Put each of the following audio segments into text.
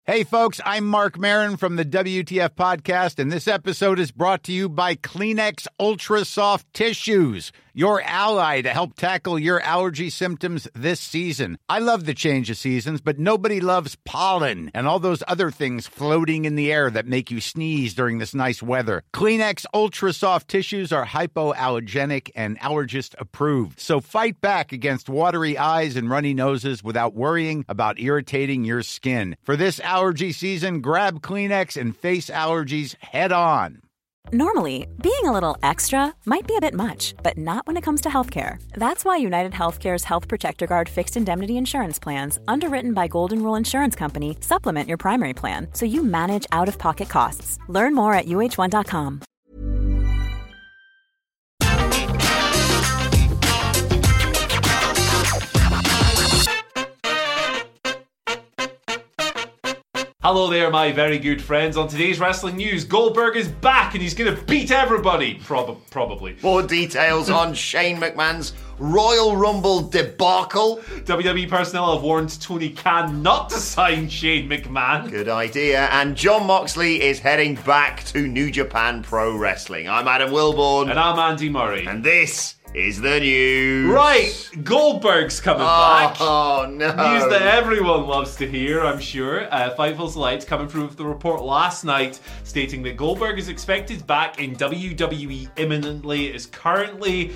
Hey, folks, I'm Mark Maron from the WTF Podcast, and this episode is brought to you by Kleenex Ultra Soft Tissues, your ally to help tackle your allergy symptoms this season. I love the change of seasons, but nobody loves pollen and all those other things floating in the air that make you sneeze during this nice weather. Kleenex Ultra Soft Tissues are hypoallergenic and allergist approved, so fight back against watery eyes and runny noses without worrying about irritating your skin. For this allergy season, grab Kleenex and face allergies head on. Normally, being a little extra might be a bit much, but not when it comes to healthcare. That's why United Healthcare's Health Protector Guard fixed indemnity insurance plans, underwritten by Golden Rule Insurance Company, supplement your primary plan so you manage out-of-pocket costs. Learn more at uh1.com. Hello there, my very good friends. On today's wrestling news, Goldberg is back and he's going to beat everybody. Probably. More details on Shane McMahon's Royal Rumble debacle. WWE personnel have warned Tony Khan not to sign Shane McMahon. Good idea. And Jon Moxley is heading back to New Japan Pro Wrestling. I'm Adam Wilborn. And I'm Andy Murray. And this is the news. Right, Goldberg's coming back. Oh, no. News that everyone loves to hear, I'm sure. Fightful Select coming through with the report last night stating that Goldberg is expected back in WWE imminently. It is currently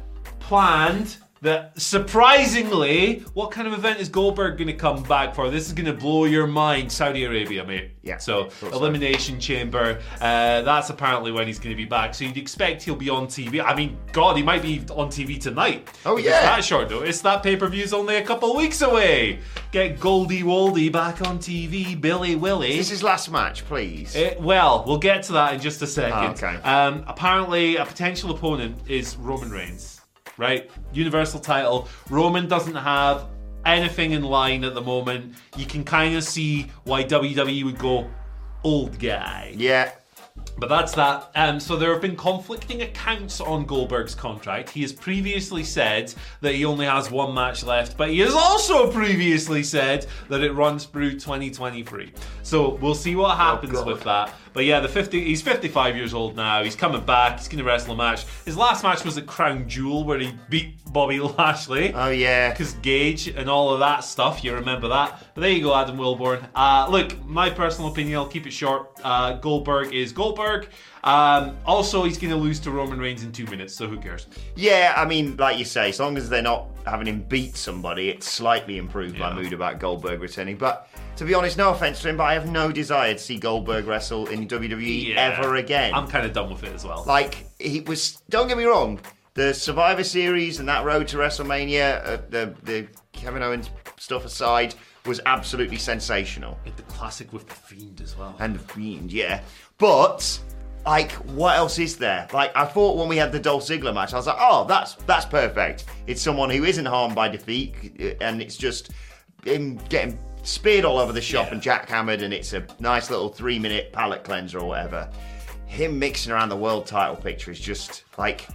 planned that, surprisingly, what kind of event is Goldberg going to come back for? This is going to blow your mind. Saudi Arabia, mate. Yeah. So, Elimination Chamber. That's apparently when he's going to be back. So you'd expect he'll be on TV. I mean, God, he might be on TV tonight. Oh, yeah. It's that short notice. That pay-per-view's only a couple of weeks away. Get Goldie Woldy back on TV. Billy Willie. Is this his last match, please? Well, we'll get to that in just a second. Okay. Apparently, a potential opponent is Roman Reigns. Right? Universal title. Roman doesn't have anything in line at the moment. You can kind of see why WWE would go, old guy. Yeah. But that's that. So there have been conflicting accounts on Goldberg's contract. He has previously said that he only has one match left, but he has also previously said that it runs through 2023. So we'll see what happens with that. But yeah, he's 55 years old now. He's coming back. He's going to wrestle a match. His last match was at Crown Jewel where he beat Bobby Lashley. Oh, yeah. Because Gage and all of that stuff. You remember that. But there you go, Adam Wilborn. Look, my personal opinion, I'll keep it short. Goldberg is Goldberg. Also, he's going to lose to Roman Reigns in 2 minutes, so who cares? Yeah, I mean, like you say, as long as they're not having him beat somebody, it's slightly improved my mood about Goldberg returning. But to be honest, no offense to him, but I have no desire to see Goldberg wrestle in WWE ever again. I'm kind of done with it as well. Like, he was, don't get me wrong, the Survivor Series and that road to WrestleMania, the Kevin Owens stuff aside, was absolutely sensational. The classic with The Fiend as well. And The Fiend, yeah. But, like, what else is there? Like, I thought when we had the Dolph Ziggler match, I was like, oh, that's perfect. It's someone who isn't harmed by defeat, and it's just him getting speared all over the shop and jackhammered, and it's a nice little 3-minute palate cleanser or whatever. Him mixing around the world title picture is just, like,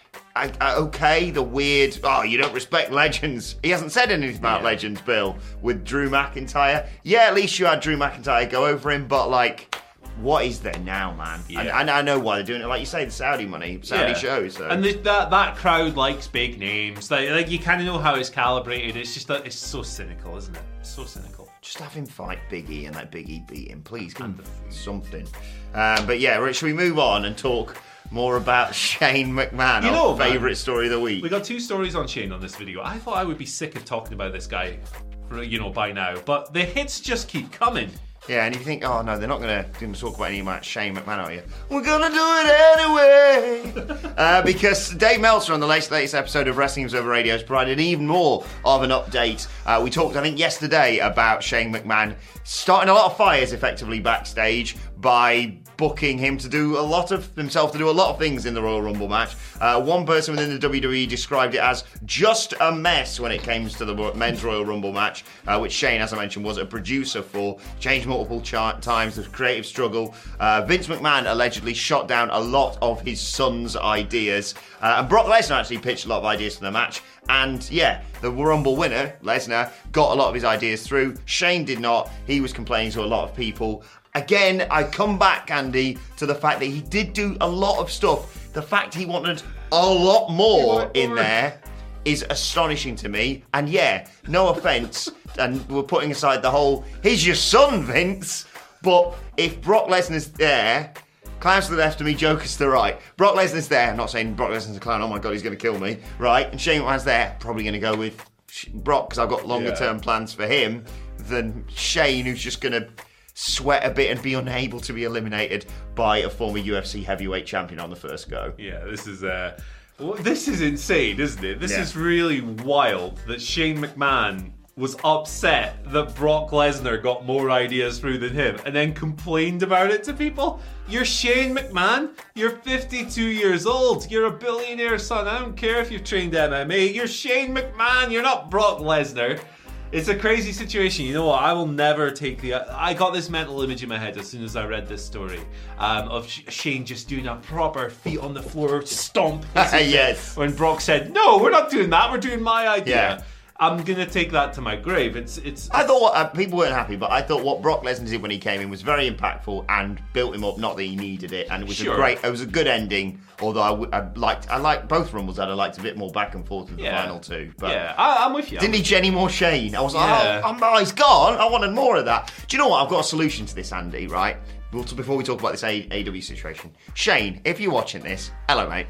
okay, the weird, you don't respect legends. He hasn't said anything about legends, Bill, with Drew McIntyre. Yeah, at least you had Drew McIntyre go over him, but, like, what is there now, man? Yeah. And I know why they're doing it. Like you say, the Saudi money, Saudi shows. So. And that crowd likes big names. Like you kind of know how it's calibrated. It's just that it's so cynical, isn't it? So cynical. Just have him fight Big E and let Big E beat him, please. Give him something. But yeah, Rich, should we move on and talk more about Shane McMahon, our favourite story of the week? We got 2 stories on Shane on this video. I thought I would be sick of talking about this guy, by now, but the hits just keep coming. Yeah, and you think, oh no, they're not going to talk about any about Shane McMahon, are you? We're going to do it anyway! Because Dave Meltzer on the latest episode of Wrestling Observer Radio has provided even more of an update. We talked, I think, yesterday about Shane McMahon starting a lot of fires effectively backstage by booking him to do a lot of things in the Royal Rumble match. One person within the WWE described it as just a mess when it came to the men's Royal Rumble match, which Shane, as I mentioned, was a producer for, changed multiple times, the creative struggle. Vince McMahon allegedly shot down a lot of his son's ideas, and Brock Lesnar actually pitched a lot of ideas for the match, And yeah, the Rumble winner, Lesnar, got a lot of his ideas through. Shane did not. He was complaining to a lot of people. Again, I come back, Andy, to the fact that he did do a lot of stuff. The fact he wanted a lot more in there is astonishing to me. And yeah, no offence, and we're putting aside the whole, he's your son, Vince. But if Brock Lesnar's there, clowns to the left of me, jokers to the right. Brock Lesnar's there. I'm not saying Brock Lesnar's a clown, oh my God, he's going to kill me, right? And Shane McMahon's there, probably going to go with Brock because I've got longer term plans for him than Shane, who's just going to sweat a bit and be unable to be eliminated by a former UFC heavyweight champion on the first go. Yeah, this is insane, isn't it? This is really wild that Shane McMahon was upset that Brock Lesnar got more ideas through than him and then complained about it to people. You're Shane McMahon. You're 52 years old. You're a billionaire son. I don't care if you've trained MMA. You're Shane McMahon. You're not Brock Lesnar. It's a crazy situation. You know what? I will never take I got this mental image in my head as soon as I read this story of Shane just doing a proper feet on the floor stomp. Yes. When Brock said, "No, we're not doing that. We're doing my idea." Yeah. I'm gonna take that to my grave. It's. I thought people weren't happy, but I thought what Brock Lesnar did when he came in was very impactful and built him up. Not that he needed it, and it was It was a good ending. Although I liked both Rumbles. I'd have liked a bit more back and forth with the final two. But yeah, I'm with you. Didn't need any more Shane. I was like, he's gone. I wanted more of that. Do you know what? I've got a solution to this, Andy. Right? Before we talk about this AEW situation, Shane, if you're watching this, hello, mate.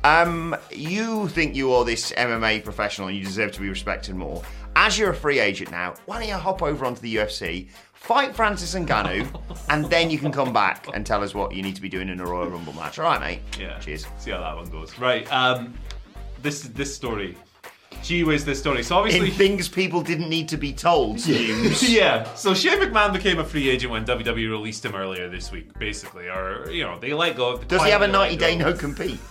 You think you are this MMA professional and you deserve to be respected more. As you're a free agent now, why don't you hop over onto the UFC, fight Francis Ngannou, and then you can come back and tell us what you need to be doing in a Royal Rumble match. All right, mate? Yeah. Cheers. See how that one goes. Right. This story. Gee whiz, this story. So obviously, in things people didn't need to be told. Yeah. So Shane McMahon became a free agent when WWE released him earlier this week, basically, or they let go. Does he have a 90-day no compete?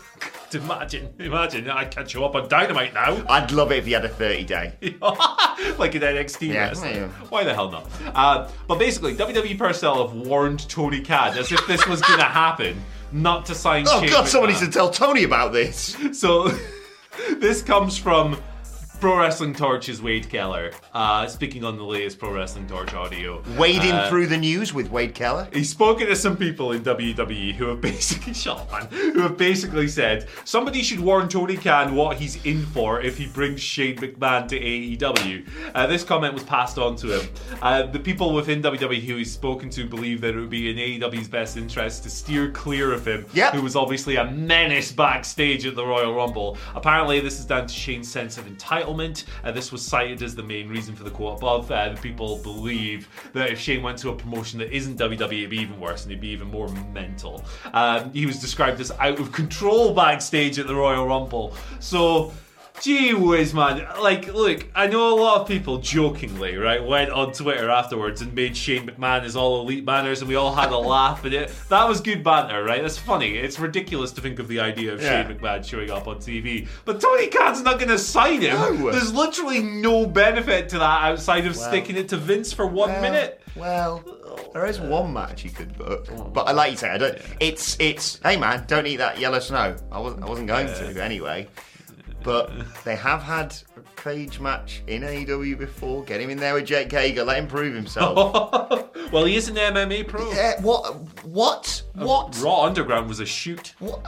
Imagine, I can't show up on Dynamite now. I'd love it if he had a 30-day. Like an NXT wrestler. Yeah. Why the hell not? But basically, WWE personnel have warned Tony Khan, as if this was going to happen, not to sign Shane McMahon. Somebody should tell Tony about this. So, this comes from Pro Wrestling Torch's Wade Keller, speaking on the latest Pro Wrestling Torch audio. Wading through the news with Wade Keller. He's spoken to some people in WWE who have basically who have basically said somebody should warn Tony Khan what he's in for if he brings Shane McMahon to AEW. This comment was passed on to him. The people within WWE who he's spoken to believe that it would be in AEW's best interest to steer clear of him, who was obviously a menace backstage at the Royal Rumble. Apparently, this is down to Shane's sense of entitlement. This was cited as the main reason for the quote above. The people believe that if Shane went to a promotion that isn't WWE, it'd be even worse and he'd be even more mental. He was described as out of control backstage at the Royal Rumble. So, gee whiz, man. Like, look, I know a lot of people jokingly, right, went on Twitter afterwards and made Shane McMahon his all elite manners and we all had a laugh at it. That was good banter, right? That's funny. It's ridiculous to think of the idea of Shane McMahon showing up on TV. But Tony Khan's not going to sign him. No. There's literally no benefit to that outside of sticking it to Vince for 1 minute. Well, there is one match you could book, but like you say, I don't. It's. Hey man, don't eat that yellow snow. I wasn't going to anyway. But they have had a cage match in AEW before. Get him in there with Jake Hager. Let him prove himself. Well, he is an MMA pro. Yeah, what? Raw Underground was a shoot. What?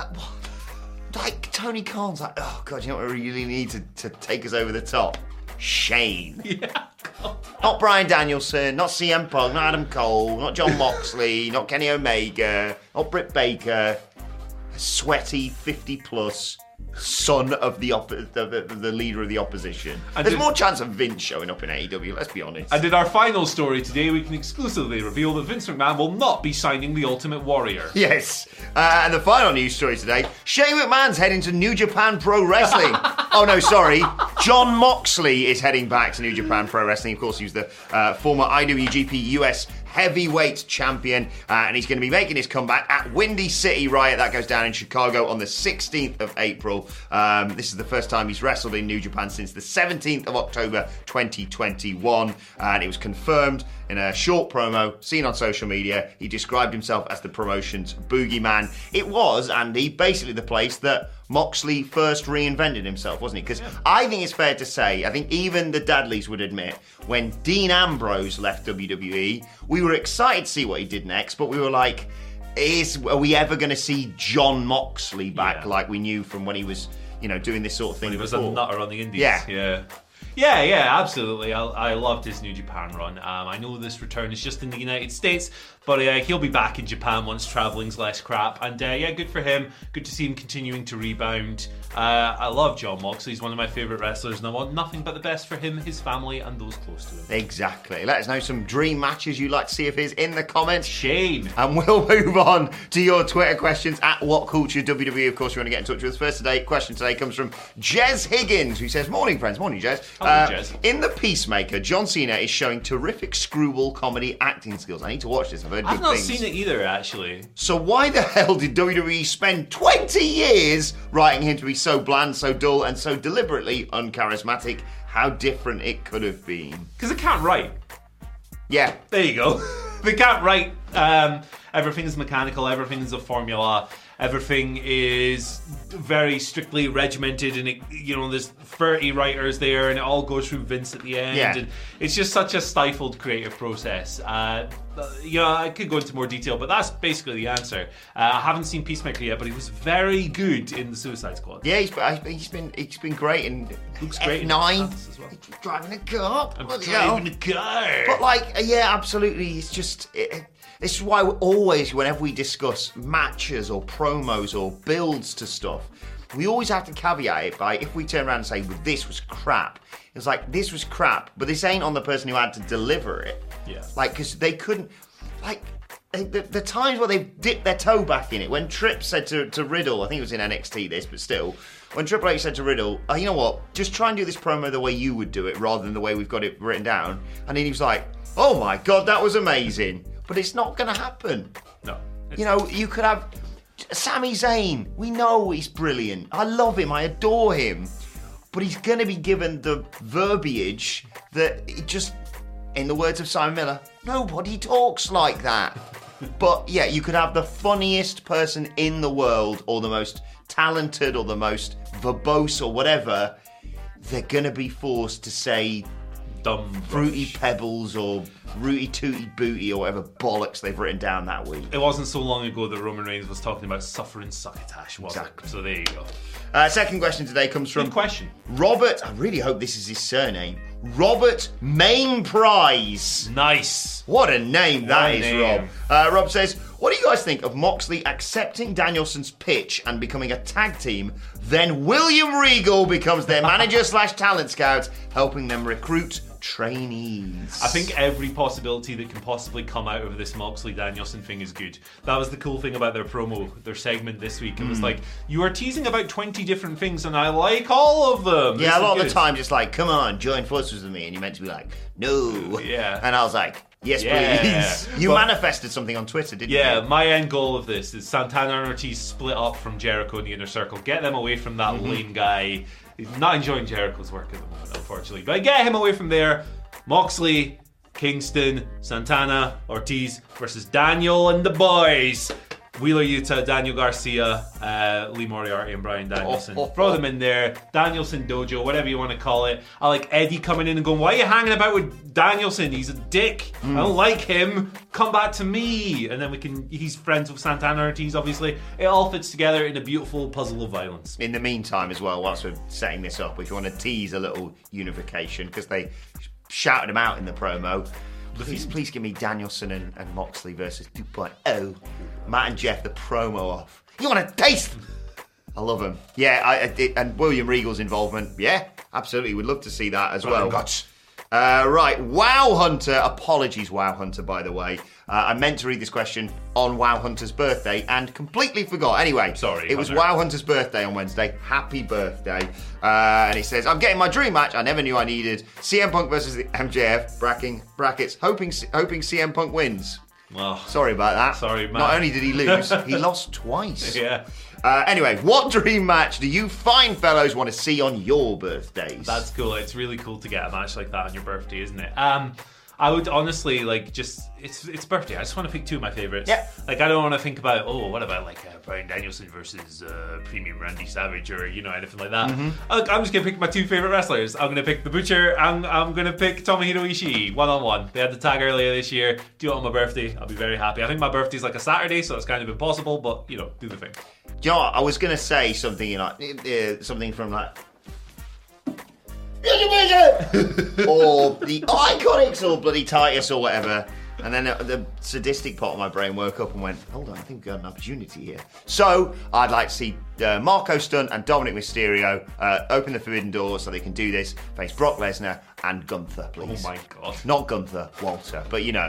Like, Tony Khan's like, oh, God, you know what we really need to take us over the top? Shane. Yeah. Not Bryan Danielson, not CM Punk, not Adam Cole, not Jon Moxley, not Kenny Omega, not Britt Baker. A sweaty 50-plus son of the leader of the opposition. There's more chance of Vince showing up in AEW, let's be honest. And in our final story today, we can exclusively reveal that Vince McMahon will not be signing the Ultimate Warrior. Yes. And the final news story today, Shane McMahon's heading to New Japan Pro Wrestling. Oh, no, sorry. Jon Moxley is heading back to New Japan Pro Wrestling. Of course, he was the former IWGP US heavyweight champion, and he's going to be making his comeback at Windy City Riot. That goes down in Chicago on the 16th of April. This is the first time he's wrestled in New Japan since the 17th of October 2021, and it was confirmed in a short promo seen on social media. He described himself as the promotion's boogeyman. It was, Andy, basically the place that Moxley first reinvented himself, wasn't he? Because I think it's fair to say, I think even the Dudleys would admit, when Dean Ambrose left WWE, we were excited to see what he did next, but we were like, are we ever going to see John Moxley back like we knew from when he was, doing this sort of thing when he was before? a nutter on the indies. Yeah. Yeah, absolutely. I loved his New Japan run. I know this return is just in the United States, but he'll be back in Japan once travelling's less crap. And good for him. Good to see him continuing to rebound. I love John Moxley. He's one of my favourite wrestlers, and I want nothing but the best for him, his family, and those close to him. Exactly. Let us know some dream matches you'd like to see of his in the comments. Shame. And we'll move on to your Twitter questions at WhatCultureWWE. Of course, you want to get in touch with us. First question today comes from Jez Higgins, who says, "Morning, friends." Morning, Jez. Jez. In The Peacemaker, John Cena is showing terrific screwball comedy acting skills. I need to watch this. I've heard good things. I've not seen it either, actually. So why the hell did WWE spend 20 years writing him to be so bland, so dull, and so deliberately uncharismatic? How different it could have been. Because they can't write. Yeah. There you go. They can't write. Everything is mechanical. Everything is a formula. Everything is very strictly regimented, and there's 30 writers there, and it all goes through Vince at the end. Yeah. And it's just such a stifled creative process. I could go into more detail, but that's basically the answer. I haven't seen Peacemaker yet, but he was very good in the Suicide Squad. Yeah, he's been great, and looks great F9 as well. He's driving a car. I'm driving a car. But absolutely, it's just. This is why always, whenever we discuss matches or promos or builds to stuff, we always have to caveat it by, if we turn around and say, well, this was crap, it's like, this was crap, but this ain't on the person who had to deliver it. Yeah. Because they couldn't, the times where they've dipped their toe back in it, when Tripp said to Riddle, I think it was in NXT this, but still, when Triple H said to Riddle, you know what, just try and do this promo the way you would do it, rather than the way we've got it written down, and then he was like, oh my God, that was amazing. But it's not going to happen. No. You could have Sami Zayn. We know he's brilliant. I love him. I adore him. But he's going to be given the verbiage that it just, in the words of Simon Miller, nobody talks like that. But yeah, you could have the funniest person in the world, or the most talented, or the most verbose, or whatever. They're going to be forced to say dumb Fruity brush. Pebbles or Rooty Tooty Booty or whatever bollocks they've written down that week. It wasn't so long ago that Roman Reigns was talking about suffering succotash, was Exactly. it? So there you go. Second question today comes from Good question. Robert. I really hope this is his surname. Robert Main Prize. Nice. What a name that is, name. Rob. Rob says, what do you guys think of Moxley accepting Danielson's pitch and becoming a tag team? Then William Regal becomes their manager / talent scout, helping them recruit trainees. I think every possibility that can possibly come out of this Moxley-Danielson thing is good. That was the cool thing about their promo, their segment this week. It was like, you are teasing about 20 different things and I like all of them. Yeah, This a lot is of the good. time it's like, come on, join forces with me. And you're meant to be like, no. Yeah. And I was like, yes, Yeah. please. You But- manifested something on Twitter, didn't you? Yeah, my end goal of this is Santana and Ortiz split up from Jericho in the Inner Circle. Get them away from that lame guy. He's not enjoying Jericho's work at the moment, unfortunately. But get him away from there. Moxley, Kingston, Santana, Ortiz versus Daniel and the boys. Wheeler Yuta, Daniel Garcia, Lee Moriarty and Bryan Danielson. Throw them in there. Danielson Dojo, whatever you want to call it. I like Eddie coming in and going, why are you hanging about with Danielson? He's a dick. I don't like him. Come back to me. And then he's friends with Santana Ortiz, obviously. It all fits together in a beautiful puzzle of violence. In the meantime, as well, whilst we're setting this up, if you want to tease a little unification, because they shouted him out in the promo, please give me Danielson and Moxley versus 2.0. Matt and Jeff, the promo off. You want to taste them? I love them. Yeah, and William Regal's involvement. Yeah, absolutely. We'd love to see that as well. Right, Wow Hunter. Apologies, Wow Hunter, by the way. I meant to read this question on Wow Hunter's birthday and completely forgot. Anyway, Sorry, it was Hunter. Wow Hunter's birthday on Wednesday. Happy birthday. And he says, I'm getting my dream match I never knew I needed. CM Punk versus the MJF, brackets, hoping CM Punk wins. Well, Sorry about that. Sorry, Matt. Not only did he lose, he lost twice. yeah. Anyway, what dream match do you fine fellows want to see on your birthdays? That's cool. It's really cool to get a match like that on your birthday, isn't it? I would honestly it's birthday. I just want to pick two of my favorites. Yeah. Like I don't want to think about what about Bryan Danielson versus Premium Randy Savage or anything like that. I'm just gonna pick my two favorite wrestlers. I'm gonna pick the Butcher. I'm gonna pick Tomohiro Ishii 1-on-1. They had the tag earlier this year. Do it on my birthday. I'll be very happy. I think my birthday's like a Saturday, so it's kind of impossible. But do the thing. Do you know what? I was gonna say something something from like. or the Iconics or bloody Titus or whatever, and then the sadistic part of my brain woke up and went, hold on, I think we've got an opportunity here. So I'd like to see Marco Stunt and Dominic Mysterio open the forbidden door so they can do this, face Brock Lesnar and Gunther, please. Oh my god. Not Gunther, Walter, but Shane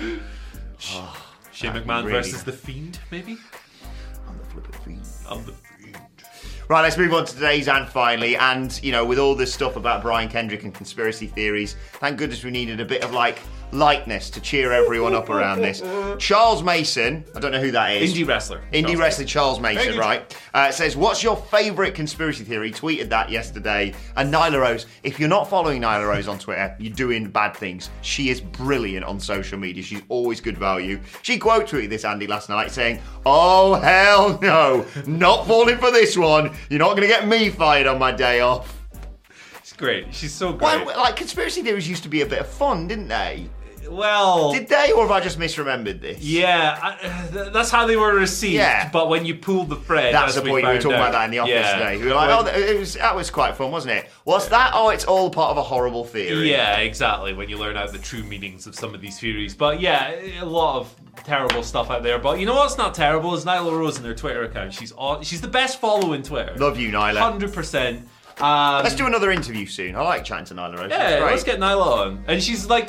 McMahon really versus The Fiend, maybe? I'm the flippin' Fiend. I'm the Fiend. Right, let's move on to today's and finally. And, with all this stuff about Brian Kendrick and conspiracy theories, thank goodness we needed a bit of, lightness to cheer everyone up around this. Charles Mason, I don't know who that is. Indie wrestler. Indie wrestler Charles Mason, right? Says, what's your favourite conspiracy theory? Tweeted that yesterday. And Nyla Rose, if you're not following Nyla Rose on Twitter, you're doing bad things. She is brilliant on social media. She's always good value. She quote tweeted this, Andy, last night saying, oh, hell no, not falling for this one. You're not going to get me fired on my day off. She's great. She's so great. Conspiracy theories used to be a bit of fun, didn't they? Well... Did they, or have I just misremembered this? Yeah, that's how they were received. Yeah. But when you pulled the thread, that's the point. We were talking about that in the office today. We were like, that was quite fun, wasn't it? What's that? Oh, it's all part of a horrible theory. Yeah, exactly, when you learn out the true meanings of some of these theories. But yeah, a lot of terrible stuff out there. But you know what's not terrible is Nyla Rose and her Twitter account. She's the best follow in Twitter. Love you, Nyla. 100%. Let's do another interview soon. I like chatting to Nyla Rose. Yeah, let's get Nyla on. And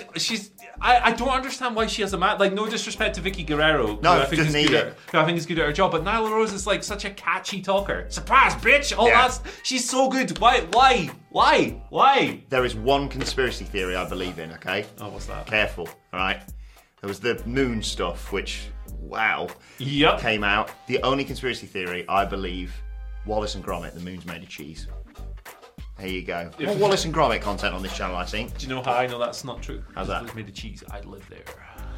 I don't understand why she has a match. No disrespect to Vicky Guerrero. No, who I think is good at her job. But Nyla Rose is such a catchy talker. Surprise, bitch! She's so good. Why? There is one conspiracy theory I believe in, okay? Oh, what's that? Careful, alright? There was the moon stuff, which, wow, yep, came out. The only conspiracy theory I believe, Wallace and Gromit, the moon's made of cheese. There you go. More Wallace and Gromit content on this channel, I think. Do you know how I know that's not true? How's that? If it was made of cheese, I'd live there.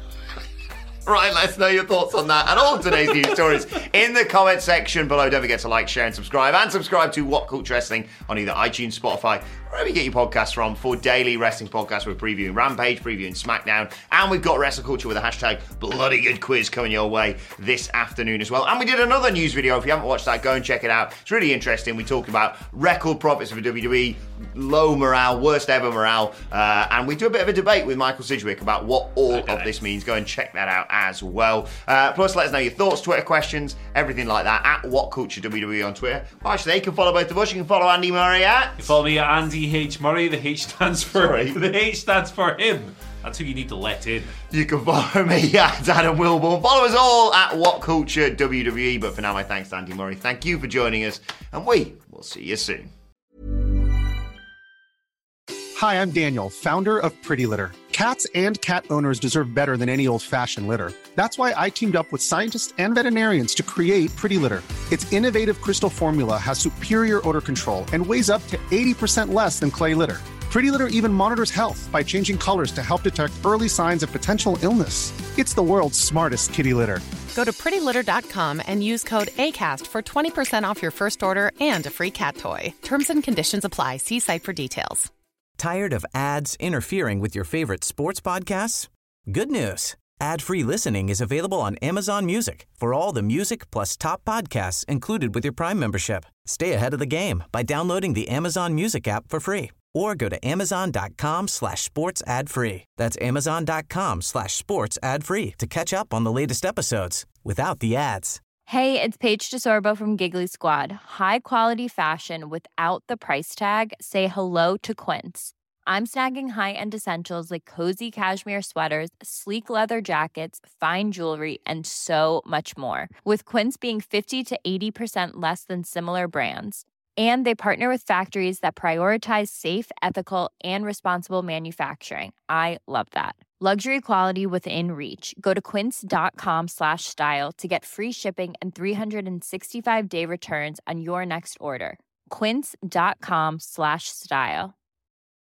Right, let's know your thoughts on that and all today's news stories in the comment section below. Don't forget to like, share, and subscribe. And subscribe to What Culture Wrestling on either iTunes, Spotify, wherever you get your podcasts from, for daily wrestling podcasts. We're previewing Rampage, previewing SmackDown, and we've got Wrestle Culture with a hashtag Bloody Good Quiz coming your way this afternoon as well. And we did another news video. If you haven't watched that, go and check it out. It's really interesting. We talk about record profits for WWE, low morale, worst ever morale, and we do a bit of a debate with Michael Sidgwick about what all of this means. Go and check that out as well. Plus, let us know your thoughts, Twitter questions, everything like that at What Culture WWE on Twitter. Well, actually, you can follow both of us. You can follow Andy Murray at... You follow me at Andy H. Murray. The H stands for... The H stands for him. That's who you need to let in. You can follow me at Adam Wilborn. Follow us all at What Culture WWE. But for now, my thanks to Andy Murray. Thank you for joining us, and we will see you soon. Hi, I'm Daniel, founder of Pretty Litter. Cats and cat owners deserve better than any old-fashioned litter. That's why I teamed up with scientists and veterinarians to create Pretty Litter. Its innovative crystal formula has superior odor control and weighs up to 80% less than clay litter. Pretty Litter even monitors health by changing colors to help detect early signs of potential illness. It's the world's smartest kitty litter. Go to prettylitter.com and use code ACAST for 20% off your first order and a free cat toy. Terms and conditions apply. See site for details. Tired of ads interfering with your favorite sports podcasts? Good news. Ad-free listening is available on Amazon Music for all the music plus top podcasts included with your Prime membership. Stay ahead of the game by downloading the Amazon Music app for free or go to amazon.com/sports ad free. That's amazon.com/sports ad free to catch up on the latest episodes without the ads. Hey, it's Paige DeSorbo from Giggly Squad. High quality fashion without the price tag. Say hello to Quince. I'm snagging high-end essentials like cozy cashmere sweaters, sleek leather jackets, fine jewelry, and so much more. With Quince being 50 to 80% less than similar brands. And they partner with factories that prioritize safe, ethical, and responsible manufacturing. I love that. Luxury quality within reach. Go to quince.com/style to get free shipping and 365-day returns on your next order. Quince.com/style.